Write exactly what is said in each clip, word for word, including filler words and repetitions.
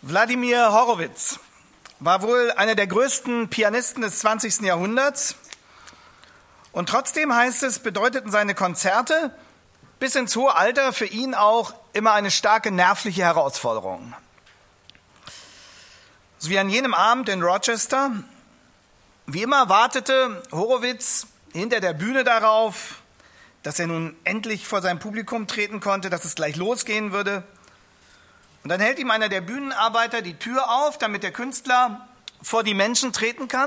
Wladimir Horowitz war wohl einer der größten Pianisten des zwanzigsten Jahrhunderts. Und trotzdem heißt es, bedeuteten seine Konzerte bis ins hohe Alter für ihn auch immer eine starke nervliche Herausforderung. So wie an jenem Abend in Rochester. Wie immer wartete Horowitz hinter der Bühne darauf, dass er nun endlich vor sein Publikum treten konnte, dass es gleich losgehen würde. Und dann hält ihm einer der Bühnenarbeiter die Tür auf, damit der Künstler vor die Menschen treten kann.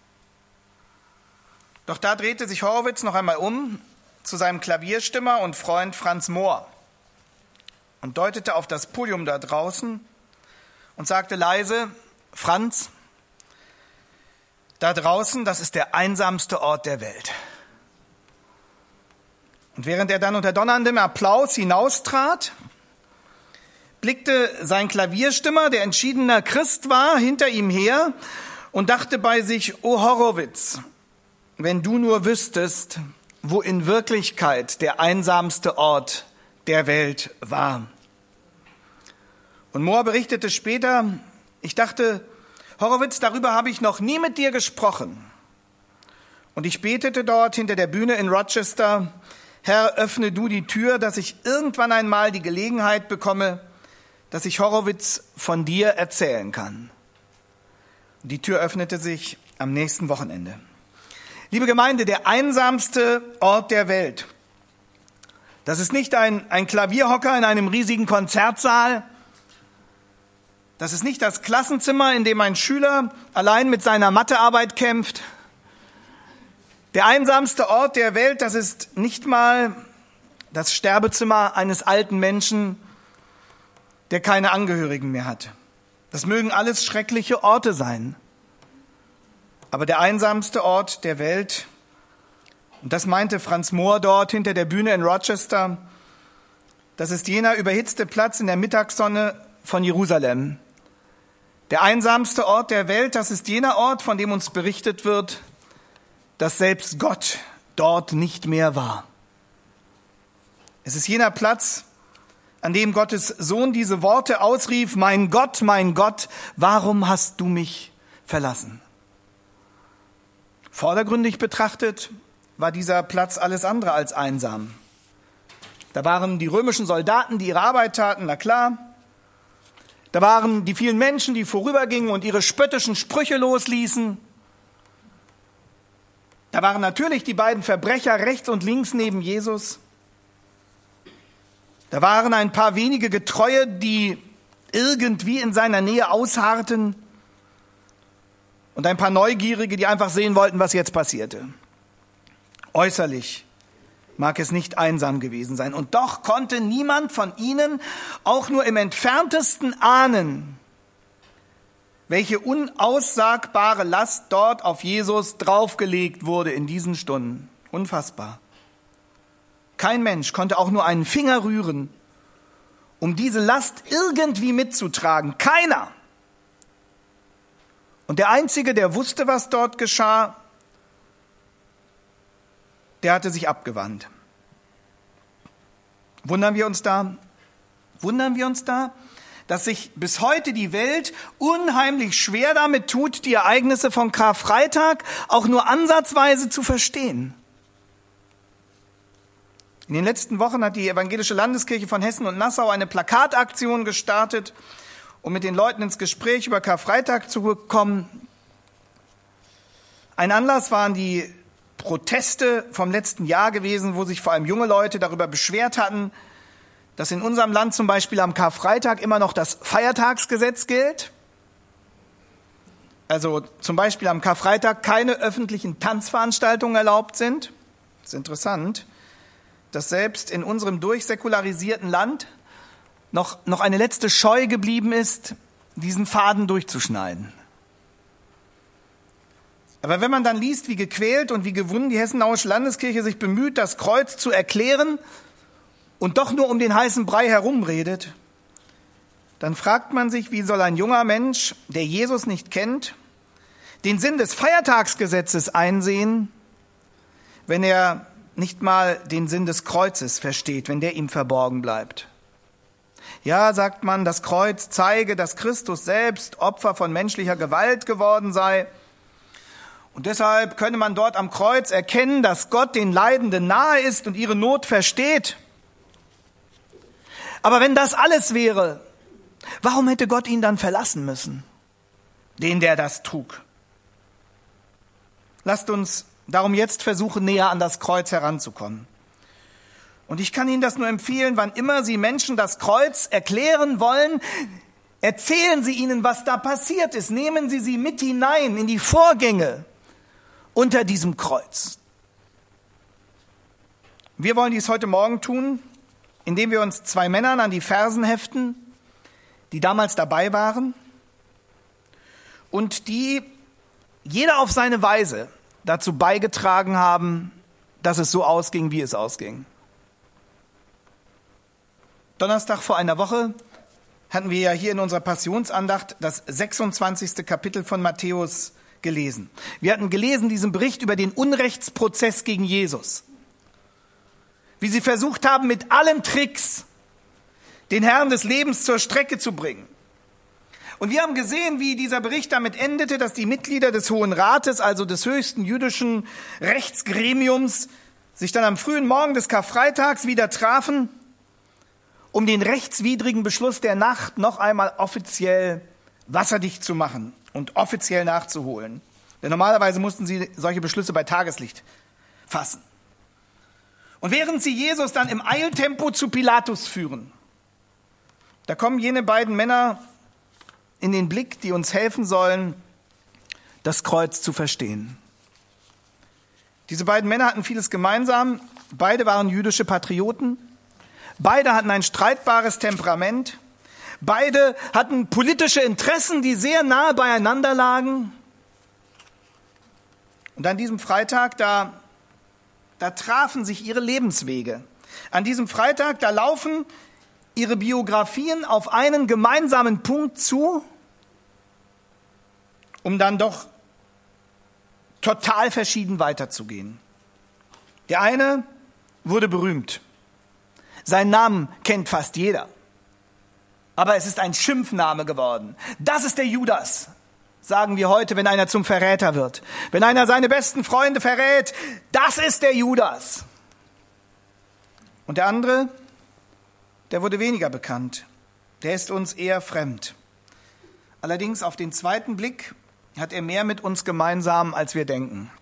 Doch da drehte sich Horowitz noch einmal um zu seinem Klavierstimmer und Freund Franz Mohr und deutete auf das Podium da draußen und sagte leise: Franz, da draußen, das ist der einsamste Ort der Welt. Und während er dann unter donnerndem Applaus hinaustrat, blickte sein Klavierstimmer, der entschiedener Christ war, hinter ihm her und dachte bei sich: O Horowitz, wenn du nur wüsstest, wo in Wirklichkeit der einsamste Ort der Welt war. Und Mohr berichtete später: Ich dachte, Horowitz, darüber habe ich noch nie mit dir gesprochen. Und ich betete dort hinter der Bühne in Rochester: Herr, öffne du die Tür, dass ich irgendwann einmal die Gelegenheit bekomme, dass ich Horowitz von dir erzählen kann. Und die Tür öffnete sich am nächsten Wochenende. Liebe Gemeinde, der einsamste Ort der Welt. Das ist nicht ein, ein Klavierhocker in einem riesigen Konzertsaal. Das ist nicht das Klassenzimmer, in dem ein Schüler allein mit seiner Mathearbeit kämpft. Der einsamste Ort der Welt, das ist nicht mal das Sterbezimmer eines alten Menschen, der keine Angehörigen mehr hat. Das mögen alles schreckliche Orte sein. Aber der einsamste Ort der Welt, und das meinte Franz Mohr dort hinter der Bühne in Rochester, das ist jener überhitzte Platz in der Mittagssonne von Jerusalem. Der einsamste Ort der Welt, das ist jener Ort, von dem uns berichtet wird, dass selbst Gott dort nicht mehr war. Es ist jener Platz, an dem Gottes Sohn diese Worte ausrief: Mein Gott, mein Gott, warum hast du mich verlassen? Vordergründig betrachtet war dieser Platz alles andere als einsam. Da waren die römischen Soldaten, die ihre Arbeit taten, na klar. Da waren die vielen Menschen, die vorübergingen und ihre spöttischen Sprüche losließen. Da waren natürlich die beiden Verbrecher rechts und links neben Jesus. Da waren ein paar wenige Getreue, die irgendwie in seiner Nähe ausharrten. Und ein paar Neugierige, die einfach sehen wollten, was jetzt passierte. Äußerlich mag es nicht einsam gewesen sein. Und doch konnte niemand von ihnen auch nur im entferntesten ahnen, welche unaussagbare Last dort auf Jesus draufgelegt wurde in diesen Stunden. Unfassbar. Kein Mensch konnte auch nur einen Finger rühren, um diese Last irgendwie mitzutragen. Keiner. Und der Einzige, der wusste, was dort geschah, der hatte sich abgewandt. Wundern wir uns da? Wundern wir uns da, dass sich bis heute die Welt unheimlich schwer damit tut, die Ereignisse von Karfreitag auch nur ansatzweise zu verstehen? In den letzten Wochen hat die Evangelische Landeskirche von Hessen und Nassau eine Plakataktion gestartet, um mit den Leuten ins Gespräch über Karfreitag zu kommen. Ein Anlass waren die Proteste vom letzten Jahr gewesen, wo sich vor allem junge Leute darüber beschwert hatten, dass in unserem Land zum Beispiel am Karfreitag immer noch das Feiertagsgesetz gilt. Also zum Beispiel am Karfreitag keine öffentlichen Tanzveranstaltungen erlaubt sind. Das ist interessant, dass selbst in unserem durchsäkularisierten Land noch, noch eine letzte Scheu geblieben ist, diesen Faden durchzuschneiden. Aber wenn man dann liest, wie gequält und wie gewunden die Hessenauische Landeskirche sich bemüht, das Kreuz zu erklären und doch nur um den heißen Brei herumredet, dann fragt man sich, wie soll ein junger Mensch, der Jesus nicht kennt, den Sinn des Feiertagsgesetzes einsehen, wenn er nicht mal den Sinn des Kreuzes versteht, wenn der ihm verborgen bleibt. Ja, sagt man, das Kreuz zeige, dass Christus selbst Opfer von menschlicher Gewalt geworden sei. Und deshalb könne man dort am Kreuz erkennen, dass Gott den Leidenden nahe ist und ihre Not versteht. Aber wenn das alles wäre, warum hätte Gott ihn dann verlassen müssen, den, der das trug? Lasst uns darum jetzt versuchen, näher an das Kreuz heranzukommen. Und ich kann Ihnen das nur empfehlen, wann immer Sie Menschen das Kreuz erklären wollen, erzählen Sie ihnen, was da passiert ist. Nehmen Sie sie mit hinein in die Vorgänge unter diesem Kreuz. Wir wollen dies heute Morgen tun, indem wir uns zwei Männern an die Fersen heften, die damals dabei waren und die jeder auf seine Weise dazu beigetragen haben, dass es so ausging, wie es ausging. Donnerstag vor einer Woche hatten wir ja hier in unserer Passionsandacht das sechsundzwanzigste Kapitel von Matthäus gelesen. Wir hatten gelesen diesen Bericht über den Unrechtsprozess gegen Jesus. Wie sie versucht haben, mit allen Tricks den Herrn des Lebens zur Strecke zu bringen. Und wir haben gesehen, wie dieser Bericht damit endete, dass die Mitglieder des Hohen Rates, also des höchsten jüdischen Rechtsgremiums, sich dann am frühen Morgen des Karfreitags wieder trafen, um den rechtswidrigen Beschluss der Nacht noch einmal offiziell wasserdicht zu machen und offiziell nachzuholen. Denn normalerweise mussten sie solche Beschlüsse bei Tageslicht fassen. Und während sie Jesus dann im Eiltempo zu Pilatus führen, da kommen jene beiden Männer in den Blick, die uns helfen sollen, das Kreuz zu verstehen. Diese beiden Männer hatten vieles gemeinsam. Beide waren jüdische Patrioten. Beide hatten ein streitbares Temperament. Beide hatten politische Interessen, die sehr nahe beieinander lagen. Und an diesem Freitag, da, da trafen sich ihre Lebenswege. An diesem Freitag, da laufen ihre Biografien auf einen gemeinsamen Punkt zu, um dann doch total verschieden weiterzugehen. Der eine wurde berühmt. Seinen Namen kennt fast jeder. Aber es ist ein Schimpfname geworden. Das ist der Judas, sagen wir heute, wenn einer zum Verräter wird. Wenn einer seine besten Freunde verrät, das ist der Judas. Und der andere, der wurde weniger bekannt. Der ist uns eher fremd. Allerdings auf den zweiten Blick hat er mehr mit uns gemeinsam, als wir denken.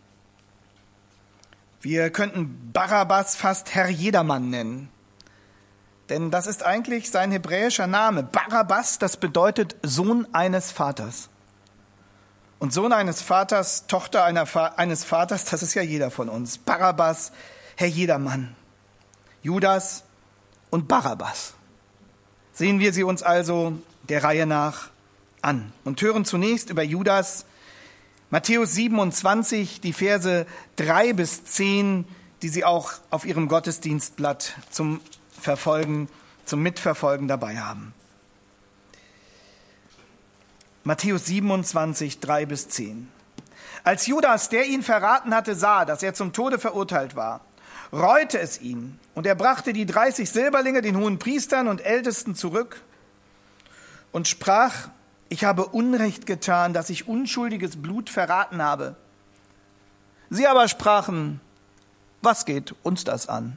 Wir könnten Barabbas fast Herr Jedermann nennen. Denn das ist eigentlich sein hebräischer Name. Barabbas, das bedeutet Sohn eines Vaters. Und Sohn eines Vaters, Tochter einer Fa- eines Vaters, das ist ja jeder von uns. Barabbas, Herr Jedermann. Judas und Barabbas. Sehen wir sie uns also der Reihe nach an und hören zunächst über Judas, Matthäus siebenundzwanzig, die Verse drei bis zehn, die Sie auch auf Ihrem Gottesdienstblatt zum Verfolgen, zum Mitverfolgen dabei haben. Matthäus siebenundzwanzig, drei bis zehn. Als Judas, der ihn verraten hatte, sah, dass er zum Tode verurteilt war, reute es ihn, und er brachte die dreißig Silberlinge den hohen Priestern und Ältesten zurück und sprach: Ich habe Unrecht getan, dass ich unschuldiges Blut verraten habe. Sie aber sprachen: Was geht uns das an?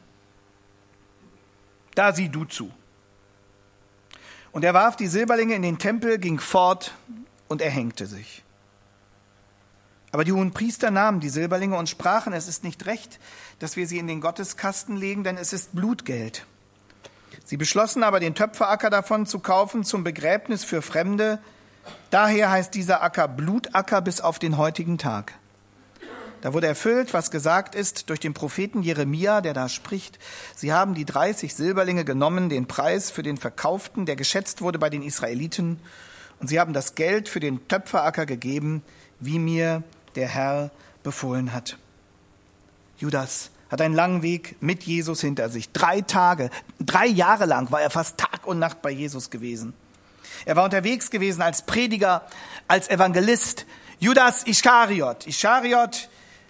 Da sieh du zu. Und er warf die Silberlinge in den Tempel, ging fort und erhängte sich. Aber die hohen Priester nahmen die Silberlinge und sprachen: Es ist nicht recht, dass wir sie in den Gotteskasten legen, denn es ist Blutgeld. Sie beschlossen aber, den Töpferacker davon zu kaufen zum Begräbnis für Fremde. Daher heißt dieser Acker Blutacker bis auf den heutigen Tag. Da wurde erfüllt, was gesagt ist durch den Propheten Jeremia, der da spricht: Sie haben die dreißig Silberlinge genommen, den Preis für den Verkauften, der geschätzt wurde bei den Israeliten, und sie haben das Geld für den Töpferacker gegeben, wie mir der Herr befohlen hat. Judas hat einen langen Weg mit Jesus hinter sich. Drei Tage, drei Jahre lang war er fast Tag und Nacht bei Jesus gewesen. Er war unterwegs gewesen als Prediger, als Evangelist. Judas Ischariot. Ischariot,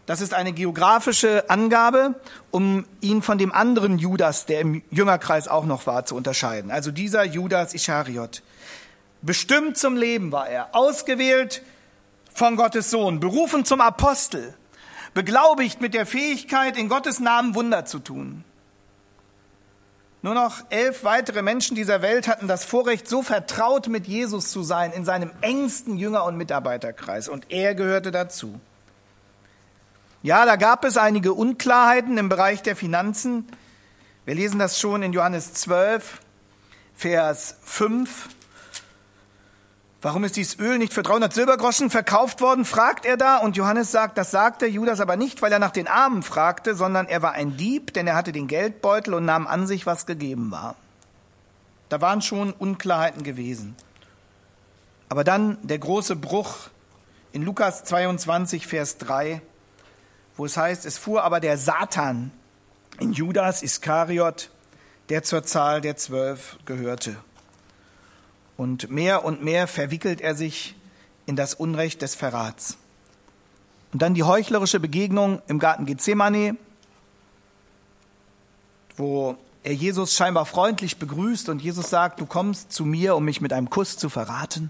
Das ist eine geografische Angabe, um ihn von dem anderen Judas, der im Jüngerkreis auch noch war, zu unterscheiden. Also dieser Judas Ischariot. Bestimmt zum Leben war er, ausgewählt von Gottes Sohn, berufen zum Apostel, beglaubigt mit der Fähigkeit, in Gottes Namen Wunder zu tun. Nur noch elf weitere Menschen dieser Welt hatten das Vorrecht, so vertraut mit Jesus zu sein, in seinem engsten Jünger- und Mitarbeiterkreis. Und er gehörte dazu. Ja, da gab es einige Unklarheiten im Bereich der Finanzen. Wir lesen das schon in Johannes zwölf, Vers fünf. Warum ist dieses Öl nicht für dreihundert Silbergroschen verkauft worden, fragt er da. Und Johannes sagt, das sagte Judas aber nicht, weil er nach den Armen fragte, sondern er war ein Dieb, denn er hatte den Geldbeutel und nahm an sich, was gegeben war. Da waren schon Unklarheiten gewesen. Aber dann der große Bruch in Lukas zweiundzwanzig, Vers drei, wo es heißt, es fuhr aber der Satan in Judas Iskariot, der zur Zahl der Zwölf gehörte. Und mehr und mehr verwickelt er sich in das Unrecht des Verrats. Und dann die heuchlerische Begegnung im Garten Gethsemane, wo er Jesus scheinbar freundlich begrüßt und Jesus sagt, du kommst zu mir, um mich mit einem Kuss zu verraten.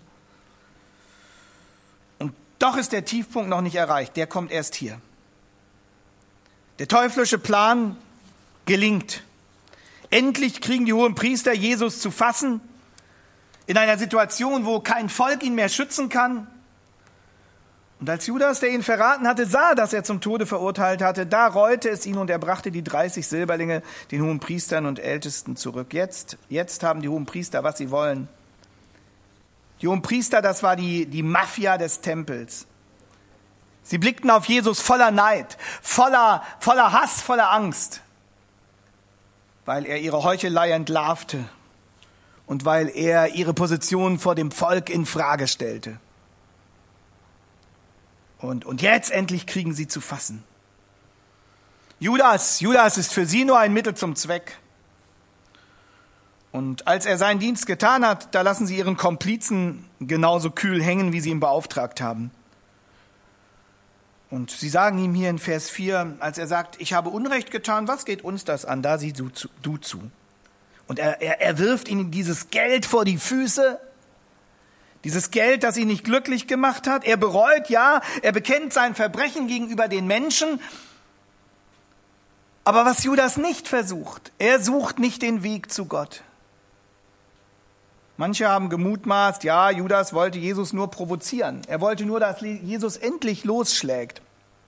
Und doch ist der Tiefpunkt noch nicht erreicht, der kommt erst hier. Der teuflische Plan gelingt. Endlich kriegen die Hohenpriester Jesus zu fassen, in einer Situation, wo kein Volk ihn mehr schützen kann. Und als Judas, der ihn verraten hatte, sah, dass er zum Tode verurteilt hatte, da reute es ihn und er brachte die dreißig Silberlinge den Hohenpriestern und Ältesten zurück. Jetzt, jetzt haben die Hohenpriester, was sie wollen. Die Hohenpriester, das war die, die Mafia des Tempels. Sie blickten auf Jesus voller Neid, voller, voller Hass, voller Angst, weil er ihre Heuchelei entlarvte. Und weil er ihre Position vor dem Volk in Frage stellte. Und, und jetzt endlich kriegen sie zu fassen. Judas, Judas ist für sie nur ein Mittel zum Zweck. Und als er seinen Dienst getan hat, da lassen sie ihren Komplizen genauso kühl hängen, wie sie ihn beauftragt haben. Und sie sagen ihm hier in Vers vier, als er sagt, ich habe Unrecht getan, was geht uns das an? Da sieh du zu. Du zu. Und er, er, er wirft ihnen dieses Geld vor die Füße, dieses Geld, das ihn nicht glücklich gemacht hat. Er bereut, ja, er bekennt sein Verbrechen gegenüber den Menschen. Aber was Judas nicht versucht, er sucht nicht den Weg zu Gott. Manche haben gemutmaßt, ja, Judas wollte Jesus nur provozieren. Er wollte nur, dass Jesus endlich losschlägt.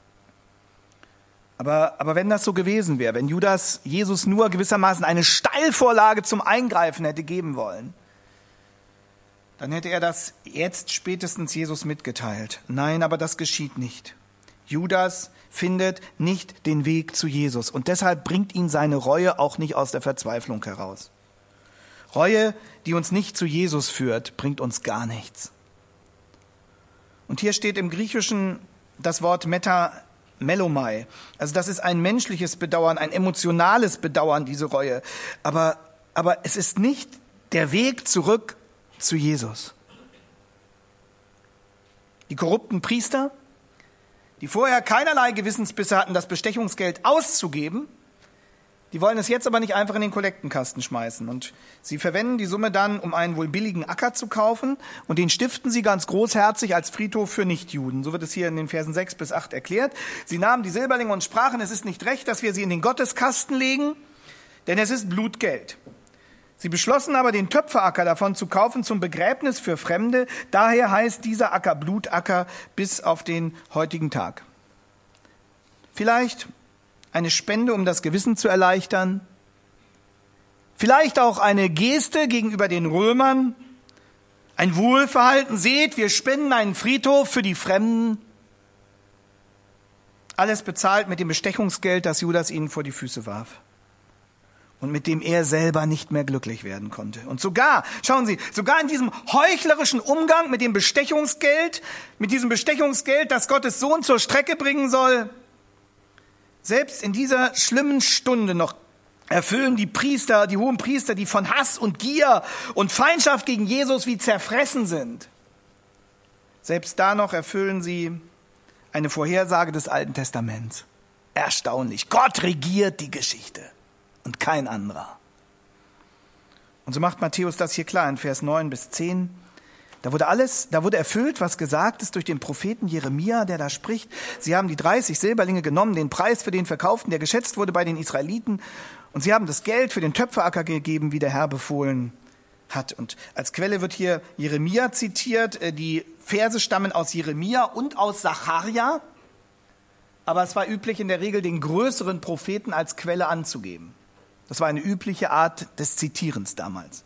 Aber, aber wenn das so gewesen wäre, wenn Judas Jesus nur gewissermaßen eine Steilvorlage zum Eingreifen hätte geben wollen, dann hätte er das jetzt spätestens Jesus mitgeteilt. Nein, aber das geschieht nicht. Judas findet nicht den Weg zu Jesus und deshalb bringt ihn seine Reue auch nicht aus der Verzweiflung heraus. Reue, die uns nicht zu Jesus führt, bringt uns gar nichts. Und hier steht im Griechischen das Wort Meta Melomai. Also das ist ein menschliches Bedauern, ein emotionales Bedauern, diese Reue. Aber, aber es ist nicht der Weg zurück zu Jesus. Die korrupten Priester, die vorher keinerlei Gewissensbisse hatten, das Bestechungsgeld auszugeben, die wollen es jetzt aber nicht einfach in den Kollektenkasten schmeißen. Und sie verwenden die Summe dann, um einen wohl billigen Acker zu kaufen. Und den stiften sie ganz großherzig als Friedhof für Nichtjuden. So wird es hier in den Versen sechs bis acht erklärt. Sie nahmen die Silberlinge und sprachen, es ist nicht recht, dass wir sie in den Gotteskasten legen, denn es ist Blutgeld. Sie beschlossen aber, den Töpferacker davon zu kaufen zum Begräbnis für Fremde. Daher heißt dieser Acker Blutacker bis auf den heutigen Tag. Vielleicht eine Spende, um das Gewissen zu erleichtern. Vielleicht auch eine Geste gegenüber den Römern. Ein Wohlverhalten. Seht, wir spenden einen Friedhof für die Fremden. Alles bezahlt mit dem Bestechungsgeld, das Judas ihnen vor die Füße warf. Und mit dem er selber nicht mehr glücklich werden konnte. Und sogar, schauen Sie, sogar in diesem heuchlerischen Umgang mit dem Bestechungsgeld, mit diesem Bestechungsgeld, das Gottes Sohn zur Strecke bringen soll, selbst in dieser schlimmen Stunde noch erfüllen die Priester, die hohen Priester, die von Hass und Gier und Feindschaft gegen Jesus wie zerfressen sind. Selbst da noch erfüllen sie eine Vorhersage des Alten Testaments. Erstaunlich. Gott regiert die Geschichte und kein anderer. Und so macht Matthäus das hier klar in Vers neun bis zehn. Da wurde alles, da wurde erfüllt, was gesagt ist durch den Propheten Jeremia, der da spricht. Sie haben die dreißig Silberlinge genommen, den Preis für den verkauften, der geschätzt wurde bei den Israeliten. Und sie haben das Geld für den Töpferacker gegeben, wie der Herr befohlen hat. Und als Quelle wird hier Jeremia zitiert. Die Verse stammen aus Jeremia und aus Sacharja. Aber es war üblich, in der Regel den größeren Propheten als Quelle anzugeben. Das war eine übliche Art des Zitierens damals.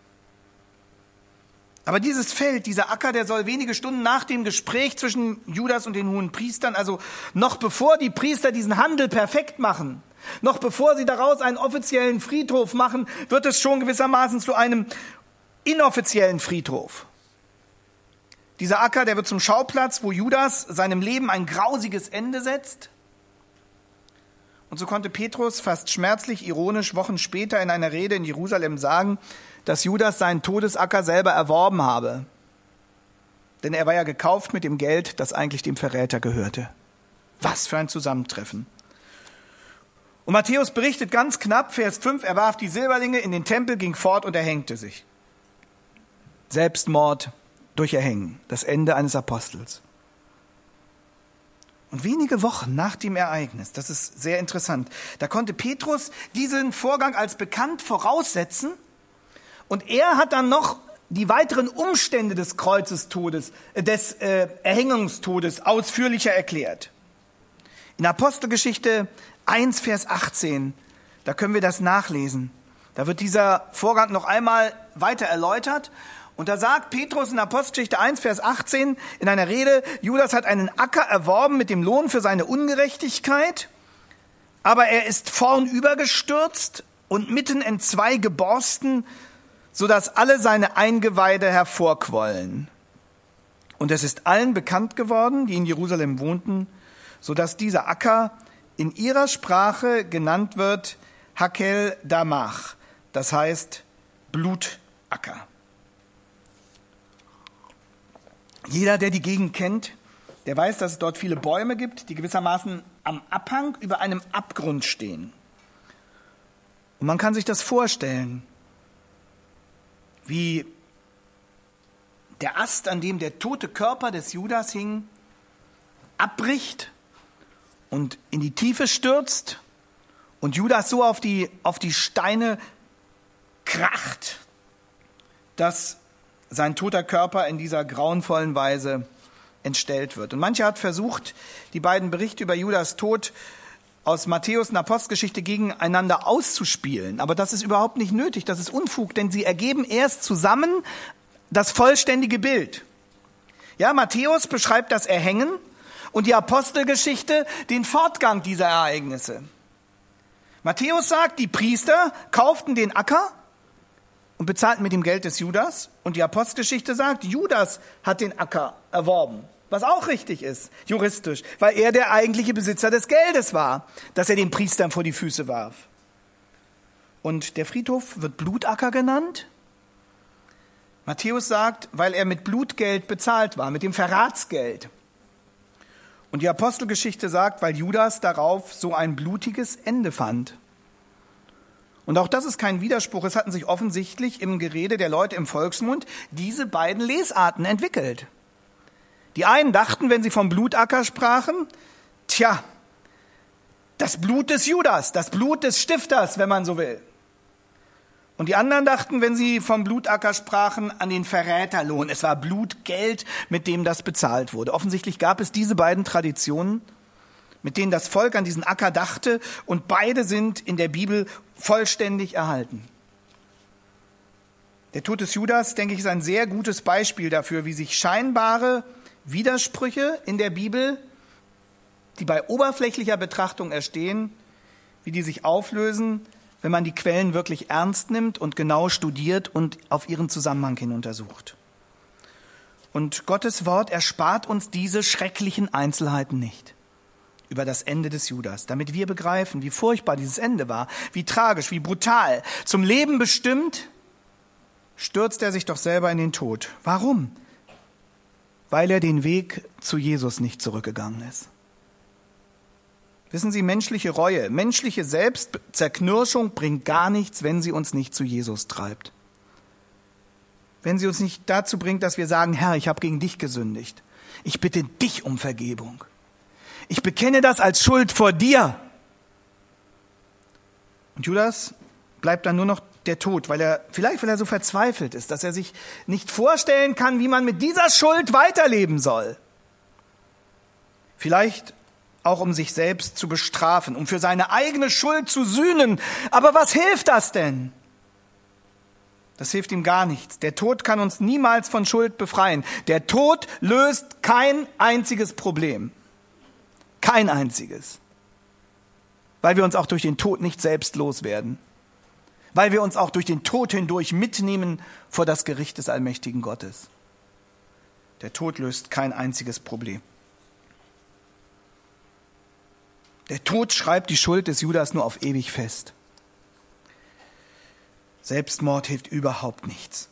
Aber dieses Feld, dieser Acker, der soll wenige Stunden nach dem Gespräch zwischen Judas und den hohen Priestern, also noch bevor die Priester diesen Handel perfekt machen, noch bevor sie daraus einen offiziellen Friedhof machen, wird es schon gewissermaßen zu einem inoffiziellen Friedhof. Dieser Acker, der wird zum Schauplatz, wo Judas seinem Leben ein grausiges Ende setzt. Und so konnte Petrus fast schmerzlich ironisch Wochen später in einer Rede in Jerusalem sagen, dass Judas seinen Todesacker selber erworben habe. Denn er war ja gekauft mit dem Geld, das eigentlich dem Verräter gehörte. Was für ein Zusammentreffen. Und Matthäus berichtet ganz knapp, Vers fünf, er warf die Silberlinge in den Tempel, ging fort und erhängte sich. Selbstmord durch Erhängen, das Ende eines Apostels. Und wenige Wochen nach dem Ereignis, das ist sehr interessant, da konnte Petrus diesen Vorgang als bekannt voraussetzen und er hat dann noch die weiteren Umstände des Kreuzestodes, des äh, Erhängungstodes ausführlicher erklärt. In Apostelgeschichte eins, Vers achtzehn, da können wir das nachlesen. Da wird dieser Vorgang noch einmal weiter erläutert. Und da sagt Petrus in Apostelgeschichte eins, Vers achtzehn in einer Rede, Judas hat einen Acker erworben mit dem Lohn für seine Ungerechtigkeit, aber er ist vornübergestürzt und mitten entzwei geborsten, sodass alle seine Eingeweide hervorquollen. Und es ist allen bekannt geworden, die in Jerusalem wohnten, sodass dieser Acker in ihrer Sprache genannt wird Hakel Damach, das heißt Blutacker. Jeder, der die Gegend kennt, der weiß, dass es dort viele Bäume gibt, die gewissermaßen am Abhang über einem Abgrund stehen. Und man kann sich das vorstellen, wie der Ast, an dem der tote Körper des Judas hing, abbricht und in die Tiefe stürzt und Judas so auf die, auf die Steine kracht, dass sein toter Körper in dieser grauenvollen Weise entstellt wird. Und mancher hat versucht, die beiden Berichte über Judas Tod aus Matthäus und Apostelgeschichte gegeneinander auszuspielen. Aber das ist überhaupt nicht nötig, das ist Unfug, denn sie ergeben erst zusammen das vollständige Bild. Ja, Matthäus beschreibt das Erhängen und die Apostelgeschichte den Fortgang dieser Ereignisse. Matthäus sagt, die Priester kauften den Acker und bezahlten mit dem Geld des Judas. Und die Apostelgeschichte sagt, Judas hat den Acker erworben. Was auch richtig ist, juristisch, weil er der eigentliche Besitzer des Geldes war, das er den Priestern vor die Füße warf. Und der Friedhof wird Blutacker genannt. Matthäus sagt, weil er mit Blutgeld bezahlt war, mit dem Verratsgeld. Und die Apostelgeschichte sagt, weil Judas darauf so ein blutiges Ende fand. Und auch das ist kein Widerspruch. Es hatten sich offensichtlich im Gerede der Leute im Volksmund diese beiden Lesarten entwickelt. Die einen dachten, wenn sie vom Blutacker sprachen, tja, das Blut des Judas, das Blut des Stifters, wenn man so will. Und die anderen dachten, wenn sie vom Blutacker sprachen, an den Verräterlohn. Es war Blutgeld, mit dem das bezahlt wurde. Offensichtlich gab es diese beiden Traditionen, mit denen das Volk an diesen Acker dachte, und beide sind in der Bibel vollständig erhalten. Der Tod des Judas, denke ich, ist ein sehr gutes Beispiel dafür, wie sich scheinbare Widersprüche in der Bibel, die bei oberflächlicher Betrachtung entstehen, wie die sich auflösen, wenn man die Quellen wirklich ernst nimmt und genau studiert und auf ihren Zusammenhang hin untersucht. Und Gottes Wort erspart uns diese schrecklichen Einzelheiten nicht über das Ende des Judas, damit wir begreifen, wie furchtbar dieses Ende war, wie tragisch, wie brutal. Zum Leben bestimmt, stürzt er sich doch selber in den Tod. Warum? Weil er den Weg zu Jesus nicht zurückgegangen ist. Wissen Sie, menschliche Reue, menschliche Selbstzerknirschung bringt gar nichts, wenn sie uns nicht zu Jesus treibt. Wenn sie uns nicht dazu bringt, dass wir sagen, Herr, ich habe gegen dich gesündigt. Ich bitte dich um Vergebung. Ich bekenne das als Schuld vor dir. Und Judas bleibt dann nur noch der Tod, weil er, vielleicht weil er so verzweifelt ist, dass er sich nicht vorstellen kann, wie man mit dieser Schuld weiterleben soll. Vielleicht auch um sich selbst zu bestrafen, um für seine eigene Schuld zu sühnen. Aber was hilft das denn? Das hilft ihm gar nichts. Der Tod kann uns niemals von Schuld befreien. Der Tod löst kein einziges Problem. Kein einziges. Weil wir uns auch durch den Tod nicht selbst loswerden. Weil wir uns auch durch den Tod hindurch mitnehmen vor das Gericht des allmächtigen Gottes. Der Tod löst kein einziges Problem. Der Tod schreibt die Schuld des Judas nur auf ewig fest. Selbstmord hilft überhaupt nichts.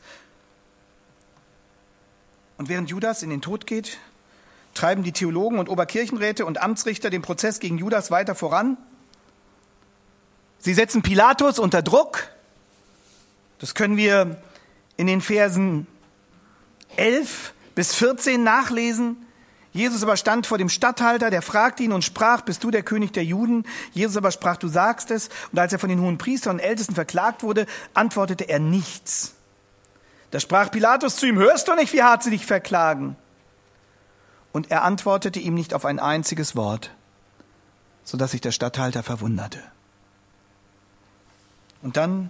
Und während Judas in den Tod geht, treiben die Theologen und Oberkirchenräte und Amtsrichter den Prozess gegen Judas weiter voran. Sie setzen Pilatus unter Druck. Das können wir in den Versen elf bis vierzehn nachlesen. Jesus aber stand vor dem Statthalter, der fragte ihn und sprach, bist du der König der Juden? Jesus aber sprach, du sagst es. Und als er von den hohen Priestern und Ältesten verklagt wurde, antwortete er nichts. Da sprach Pilatus zu ihm, hörst du nicht, wie hart sie dich verklagen? Und er antwortete ihm nicht auf ein einziges Wort, sodass sich der Statthalter verwunderte. Und dann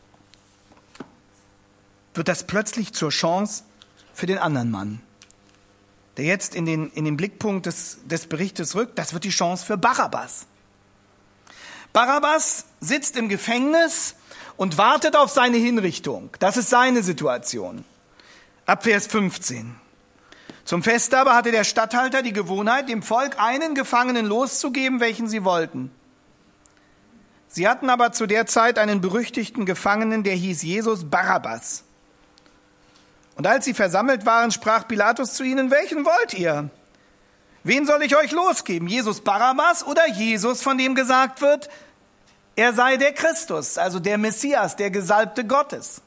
wird das plötzlich zur Chance für den anderen Mann, der jetzt in den, in den Blickpunkt des, des Berichtes rückt. Das wird die Chance für Barabbas. Barabbas sitzt im Gefängnis und wartet auf seine Hinrichtung. Das ist seine Situation. Ab Vers fünfzehn. Zum Fest aber hatte der Statthalter die Gewohnheit, dem Volk einen Gefangenen loszugeben, welchen sie wollten. Sie hatten aber zu der Zeit einen berüchtigten Gefangenen, der hieß Jesus Barabbas. Und als sie versammelt waren, sprach Pilatus zu ihnen, welchen wollt ihr? Wen soll ich euch losgeben? Jesus Barabbas oder Jesus, von dem gesagt wird, er sei der Christus, also der Messias, der Gesalbte Gottes?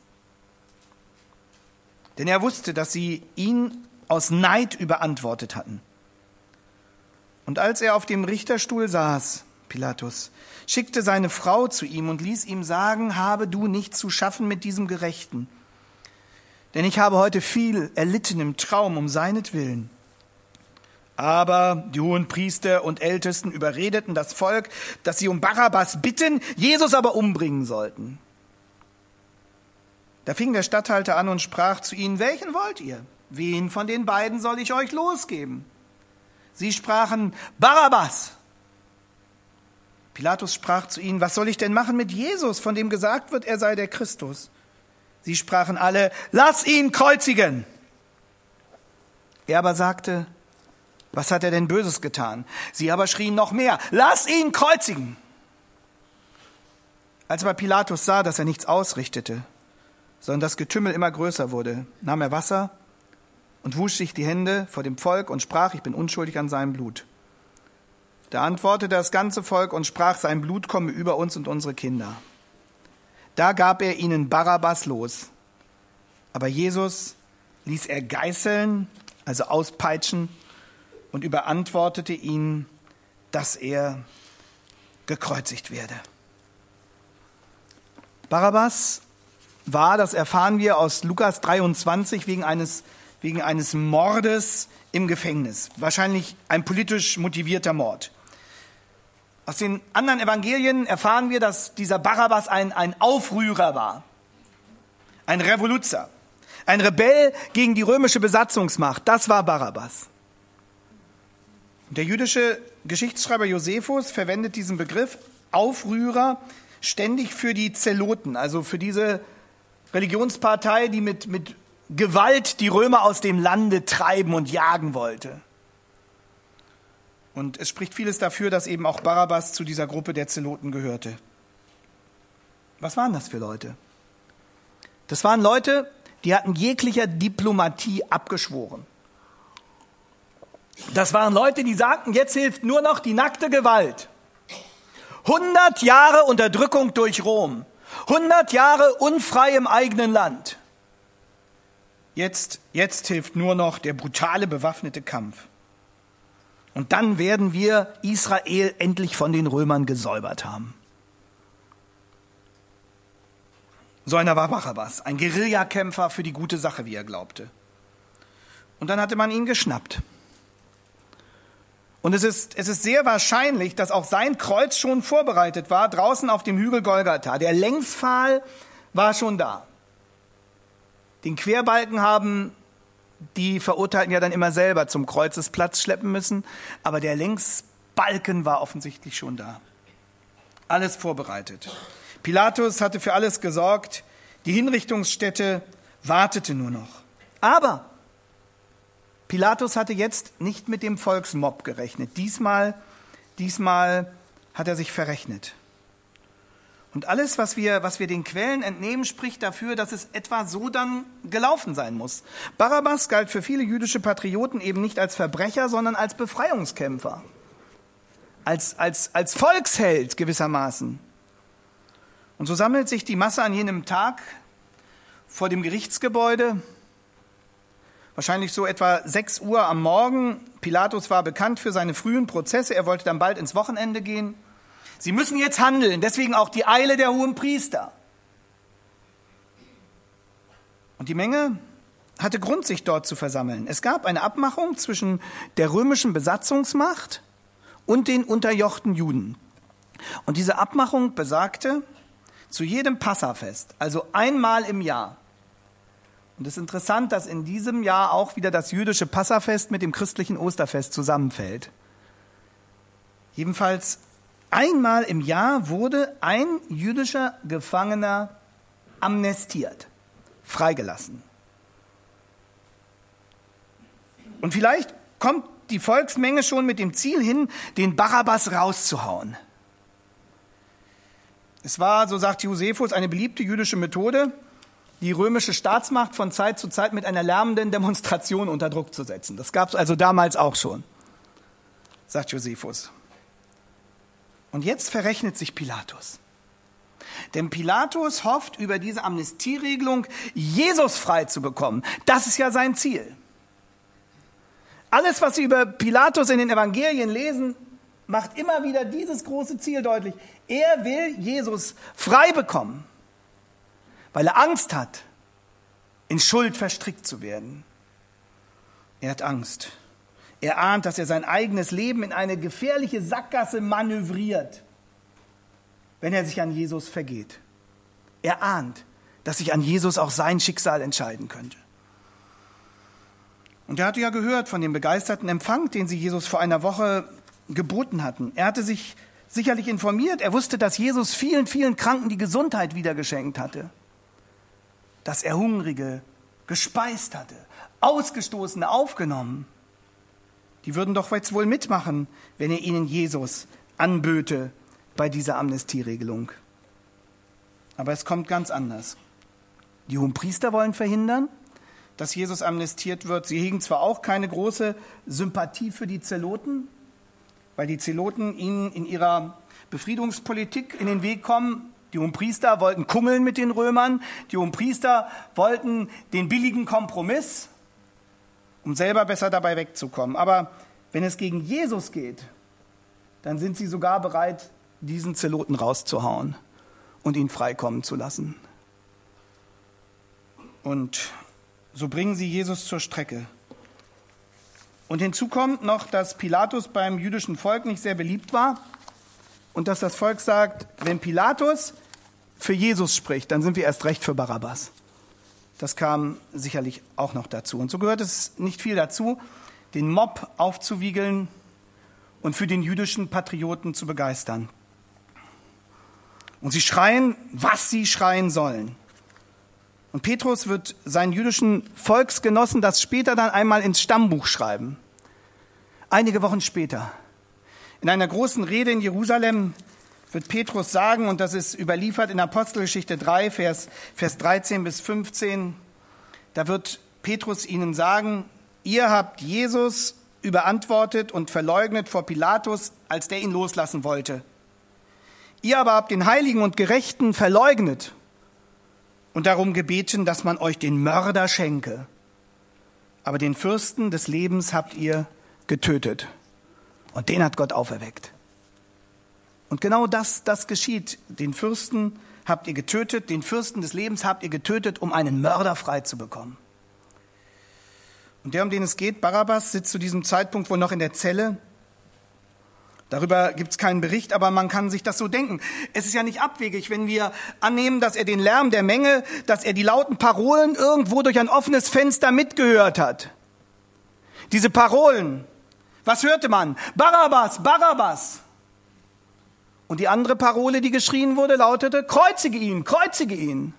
Denn er wusste, dass sie ihn aus Neid überantwortet hatten. Und als er auf dem Richterstuhl saß, Pilatus, schickte seine Frau zu ihm und ließ ihm sagen, habe du nichts zu schaffen mit diesem Gerechten. Denn ich habe heute viel erlitten im Traum um seinetwillen. Aber die hohen Priester und Ältesten überredeten das Volk, dass sie um Barabbas bitten, Jesus aber umbringen sollten. Da fing der Statthalter an und sprach zu ihnen, welchen wollt ihr? Wen von den beiden soll ich euch losgeben? Sie sprachen, Barabbas. Pilatus sprach zu ihnen, was soll ich denn machen mit Jesus, von dem gesagt wird, er sei der Christus? Sie sprachen alle, lass ihn kreuzigen. Er aber sagte, was hat er denn Böses getan? Sie aber schrien noch mehr, lass ihn kreuzigen. Als aber Pilatus sah, dass er nichts ausrichtete, sondern das Getümmel immer größer wurde, nahm er Wasser und wusch sich die Hände vor dem Volk und sprach, ich bin unschuldig an seinem Blut. Da antwortete das ganze Volk und sprach, sein Blut komme über uns und unsere Kinder. Da gab er ihnen Barabbas los. Aber Jesus ließ er geißeln, also auspeitschen, und überantwortete ihn, dass er gekreuzigt werde. Barabbas war, das erfahren wir aus Lukas dreiundzwanzig, wegen eines, wegen eines Mordes im Gefängnis. Wahrscheinlich ein politisch motivierter Mord. Aus den anderen Evangelien erfahren wir, dass dieser Barabbas ein, ein Aufrührer war, ein Revoluzer, ein Rebell gegen die römische Besatzungsmacht. Das war Barabbas. Der jüdische Geschichtsschreiber Josephus verwendet diesen Begriff Aufrührer ständig für die Zeloten, also für diese Religionspartei, die mit, mit Gewalt die Römer aus dem Lande treiben und jagen wollte. Und es spricht vieles dafür, dass eben auch Barabbas zu dieser Gruppe der Zeloten gehörte. Was waren das für Leute? Das waren Leute, die hatten jeglicher Diplomatie abgeschworen. Das waren Leute, die sagten, jetzt hilft nur noch die nackte Gewalt. hundert Jahre Unterdrückung durch Rom. hundert Jahre unfrei im eigenen Land. Jetzt, jetzt hilft nur noch der brutale bewaffnete Kampf. Und dann werden wir Israel endlich von den Römern gesäubert haben. So einer war Barabbas, ein Guerillakämpfer für die gute Sache, wie er glaubte. Und dann hatte man ihn geschnappt. Und es ist, es ist sehr wahrscheinlich, dass auch sein Kreuz schon vorbereitet war, draußen auf dem Hügel Golgatha. Der Längspfahl war schon da. Den Querbalken haben die Verurteilten ja dann immer selber zum Kreuzesplatz schleppen müssen. Aber der Längsbalken war offensichtlich schon da. Alles vorbereitet. Pilatus hatte für alles gesorgt. Die Hinrichtungsstätte wartete nur noch. Aber Pilatus hatte jetzt nicht mit dem Volksmob gerechnet. Diesmal, diesmal hat er sich verrechnet. Und alles, was wir, was wir den Quellen entnehmen, spricht dafür, dass es etwa so dann gelaufen sein muss. Barabbas galt für viele jüdische Patrioten eben nicht als Verbrecher, sondern als Befreiungskämpfer. Als, als, als Volksheld gewissermaßen. Und so sammelt sich die Masse an jenem Tag vor dem Gerichtsgebäude, wahrscheinlich so etwa sechs Uhr am Morgen. Pilatus war bekannt für seine frühen Prozesse, er wollte dann bald ins Wochenende gehen. Sie müssen jetzt handeln, deswegen auch die Eile der Hohenpriester. Und die Menge hatte Grund, sich dort zu versammeln. Es gab eine Abmachung zwischen der römischen Besatzungsmacht und den unterjochten Juden. Und diese Abmachung besagte, zu jedem Passafest, also einmal im Jahr. Und es ist interessant, dass in diesem Jahr auch wieder das jüdische Passafest mit dem christlichen Osterfest zusammenfällt. Jedenfalls einmal im Jahr wurde ein jüdischer Gefangener amnestiert, freigelassen. Und vielleicht kommt die Volksmenge schon mit dem Ziel hin, den Barabbas rauszuhauen. Es war, so sagt Josephus, eine beliebte jüdische Methode, die römische Staatsmacht von Zeit zu Zeit mit einer lärmenden Demonstration unter Druck zu setzen. Das gab es also damals auch schon, sagt Josephus. Und jetzt verrechnet sich Pilatus. Denn Pilatus hofft, über diese Amnestieregelung Jesus frei zu bekommen. Das ist ja sein Ziel. Alles, was Sie über Pilatus in den Evangelien lesen, macht immer wieder dieses große Ziel deutlich. Er will Jesus frei bekommen, weil er Angst hat, in Schuld verstrickt zu werden. Er hat Angst. Er ahnt, dass er sein eigenes Leben in eine gefährliche Sackgasse manövriert, wenn er sich an Jesus vergeht. Er ahnt, dass sich an Jesus auch sein Schicksal entscheiden könnte. Und er hatte ja gehört von dem begeisterten Empfang, den sie Jesus vor einer Woche geboten hatten. Er hatte sich sicherlich informiert. Er wusste, dass Jesus vielen, vielen Kranken die Gesundheit wiedergeschenkt hatte. Dass er Hungrige gespeist hatte, Ausgestoßene aufgenommen. Die würden doch jetzt wohl mitmachen, wenn er ihnen Jesus anböte bei dieser Amnestieregelung. Aber es kommt ganz anders. Die Hohenpriester wollen verhindern, dass Jesus amnestiert wird. Sie hegen zwar auch keine große Sympathie für die Zeloten, weil die Zeloten ihnen in ihrer Befriedungspolitik in den Weg kommen. Die Hohenpriester wollten kummeln mit den Römern. Die Hohenpriester wollten den billigen Kompromiss, um selber besser dabei wegzukommen. Aber wenn es gegen Jesus geht, dann sind sie sogar bereit, diesen Zeloten rauszuhauen und ihn freikommen zu lassen. Und so bringen sie Jesus zur Strecke. Und hinzu kommt noch, dass Pilatus beim jüdischen Volk nicht sehr beliebt war und dass das Volk sagt, wenn Pilatus für Jesus spricht, dann sind wir erst recht für Barabbas. Das kam sicherlich auch noch dazu. Und so gehört es nicht viel dazu, den Mob aufzuwiegeln und für den jüdischen Patrioten zu begeistern. Und sie schreien, was sie schreien sollen. Und Petrus wird seinen jüdischen Volksgenossen das später dann einmal ins Stammbuch schreiben. Einige Wochen später. In einer großen Rede in Jerusalem wird Petrus sagen, und das ist überliefert in Apostelgeschichte drei, Vers, Vers dreizehn bis fünfzehn, da wird Petrus ihnen sagen, ihr habt Jesus überantwortet und verleugnet vor Pilatus, als der ihn loslassen wollte. Ihr aber habt den Heiligen und Gerechten verleugnet und darum gebeten, dass man euch den Mörder schenke. Aber den Fürsten des Lebens habt ihr getötet. Und den hat Gott auferweckt. Und genau das, das geschieht. Den Fürsten habt ihr getötet, den Fürsten des Lebens habt ihr getötet, um einen Mörder frei zu bekommen. Und der, um den es geht, Barabbas, sitzt zu diesem Zeitpunkt wohl noch in der Zelle. Darüber gibt es keinen Bericht, aber man kann sich das so denken. Es ist ja nicht abwegig, wenn wir annehmen, dass er den Lärm der Menge, dass er die lauten Parolen irgendwo durch ein offenes Fenster mitgehört hat. Diese Parolen, was hörte man? Barabbas, Barabbas. Und die andere Parole, die geschrien wurde, lautete, kreuzige ihn, kreuzige ihn.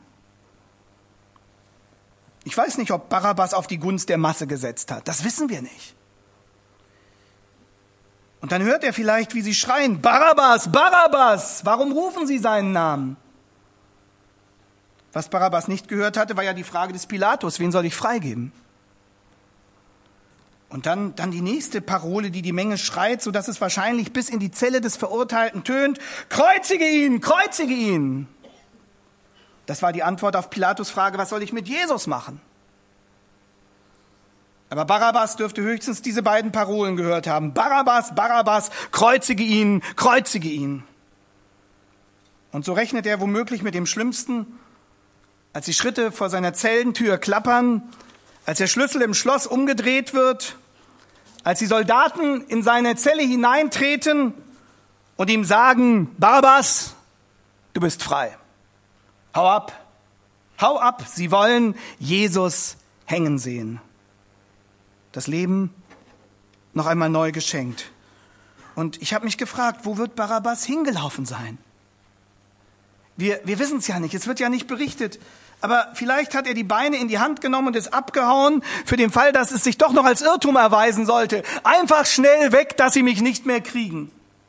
Ich weiß nicht, ob Barabbas auf die Gunst der Masse gesetzt hat. Das wissen wir nicht. Und dann hört er vielleicht, wie sie schreien, Barabbas, Barabbas, warum rufen sie seinen Namen? Was Barabbas nicht gehört hatte, war ja die Frage des Pilatus, wen soll ich freigeben? Und dann, dann die nächste Parole, die die Menge schreit, sodass es wahrscheinlich bis in die Zelle des Verurteilten tönt, kreuzige ihn, kreuzige ihn. Das war die Antwort auf Pilatus' Frage, was soll ich mit Jesus machen? Aber Barabbas dürfte höchstens diese beiden Parolen gehört haben. Barabbas, Barabbas, kreuzige ihn, kreuzige ihn. Und so rechnet er womöglich mit dem Schlimmsten, als die Schritte vor seiner Zellentür klappern, als der Schlüssel im Schloss umgedreht wird, als die Soldaten in seine Zelle hineintreten und ihm sagen, Barabbas, du bist frei. Hau ab, hau ab, sie wollen Jesus hängen sehen. Das Leben noch einmal neu geschenkt. Und ich habe mich gefragt, wo wird Barabbas hingelaufen sein? Wir, wir wissen es ja nicht, es wird ja nicht berichtet. Aber vielleicht hat er die Beine in die Hand genommen und ist abgehauen, für den Fall, dass es sich doch noch als Irrtum erweisen sollte. Einfach schnell weg, dass sie mich nicht mehr kriegen.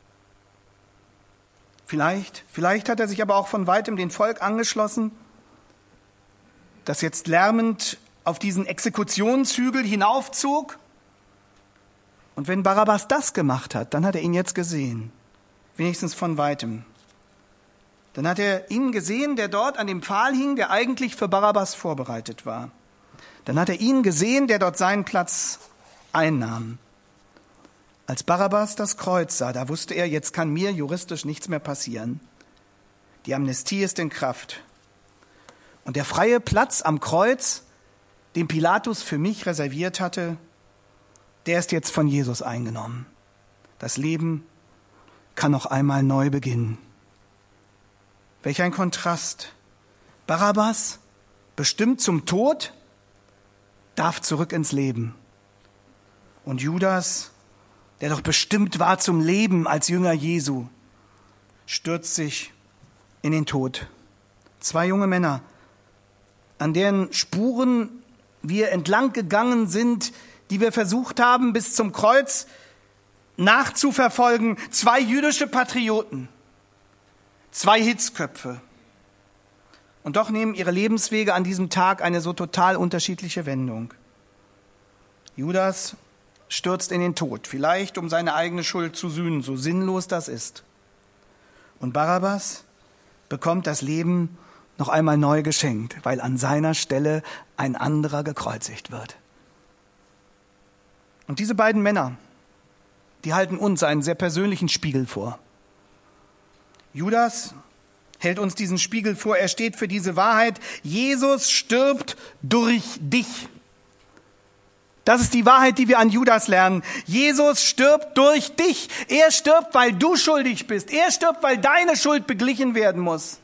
Vielleicht, vielleicht hat er sich aber auch von weitem dem Volk angeschlossen, das jetzt lärmend auf diesen Exekutionshügel hinaufzog. Und wenn Barabbas das gemacht hat, dann hat er ihn jetzt gesehen, wenigstens von weitem. Dann hat er ihn gesehen, der dort an dem Pfahl hing, der eigentlich für Barabbas vorbereitet war. Dann hat er ihn gesehen, der dort seinen Platz einnahm. Als Barabbas das Kreuz sah, da wusste er, jetzt kann mir juristisch nichts mehr passieren. Die Amnestie ist in Kraft. Und der freie Platz am Kreuz, den Pilatus für mich reserviert hatte, der ist jetzt von Jesus eingenommen. Das Leben kann noch einmal neu beginnen. Welch ein Kontrast. Barabbas, bestimmt zum Tod, darf zurück ins Leben. Und Judas, der doch bestimmt war zum Leben als Jünger Jesu, stürzt sich in den Tod. Zwei junge Männer, an deren Spuren wir entlang gegangen sind, die wir versucht haben, bis zum Kreuz nachzuverfolgen. Zwei jüdische Patrioten, zwei Hitzköpfe. Und doch nehmen ihre Lebenswege an diesem Tag eine so total unterschiedliche Wendung. Judas stürzt in den Tod, vielleicht um seine eigene Schuld zu sühnen, so sinnlos das ist. Und Barabbas bekommt das Leben noch einmal neu geschenkt, weil an seiner Stelle ein anderer gekreuzigt wird. Und diese beiden Männer, die halten uns einen sehr persönlichen Spiegel vor. Judas hält uns diesen Spiegel vor, er steht für diese Wahrheit, Jesus stirbt durch dich. Das ist die Wahrheit, die wir an Judas lernen. Jesus stirbt durch dich. Er stirbt, weil du schuldig bist. Er stirbt, weil deine Schuld beglichen werden muss.